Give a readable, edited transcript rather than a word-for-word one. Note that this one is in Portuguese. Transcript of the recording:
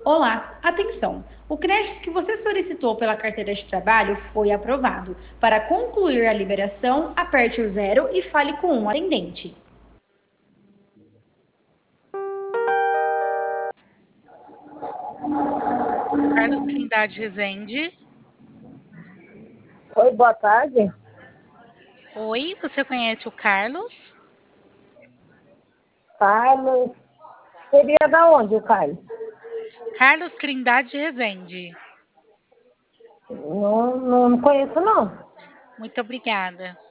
Olá, atenção! O crédito que você solicitou pela carteira de trabalho foi aprovado. Para concluir a liberação, aperte o zero e fale com um atendente. Carlos Trindade Rezende. Oi, boa tarde. Oi, você conhece o Carlos? Carlos. Seria da onde o Carlos? Carlos Trindade Rezende. Não conheço, não. Muito obrigada.